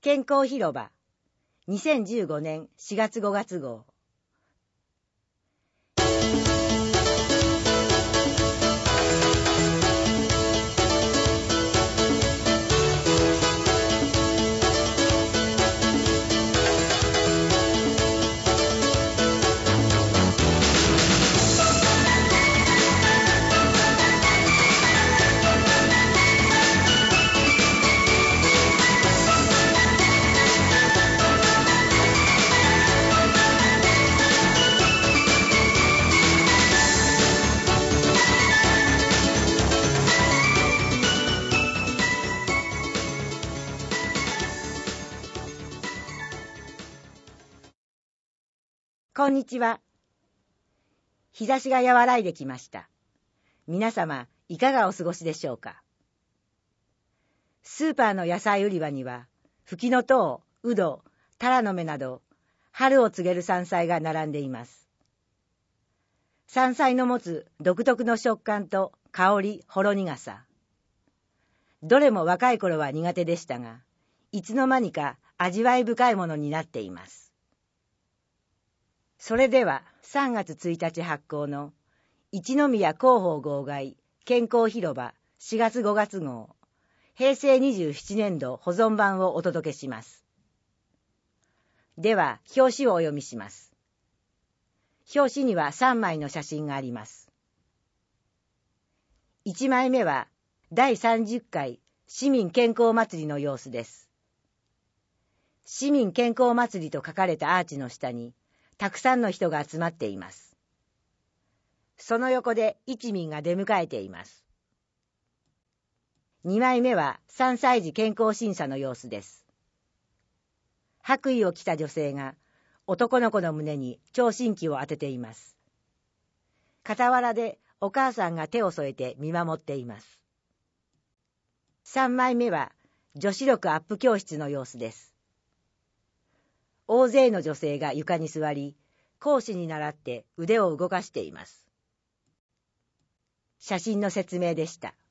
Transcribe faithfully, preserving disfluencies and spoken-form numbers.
健康広場にせんじゅうごねんしがつごがつ号。こんにちは。日差しが和らいできました。皆様、いかがお過ごしでしょうか。スーパーの野菜売り場には、フキノトウ、ウド、タラの芽など、春を告げる山菜が並んでいます。山菜の持つ独特の食感と香り、ほろ苦さ。どれも若い頃は苦手でしたが、いつの間にか味わい深いものになっています。それではさんがつついたち発行の一宮広報号外健康広場しがつごがつ号へいせいにじゅうななねんど保存版をお届けします。では表紙をお読みします。表紙にはさんまいの写真があります。いちまいめはだいさんじゅっかい市民健康祭りの様子です。市民健康祭りと書かれたアーチの下にたくさんの人が集まっています。その横で一民が出迎えています。にまいめはさんさい児健康審査の様子です。白衣を着た女性が男の子の胸に聴診器を当てています。傍らでお母さんが手を添えて見守っています。さんまいめは女子力アップ教室の様子です。大勢の女性が床に座り、講師に倣って腕を動かしています。写真の説明でした。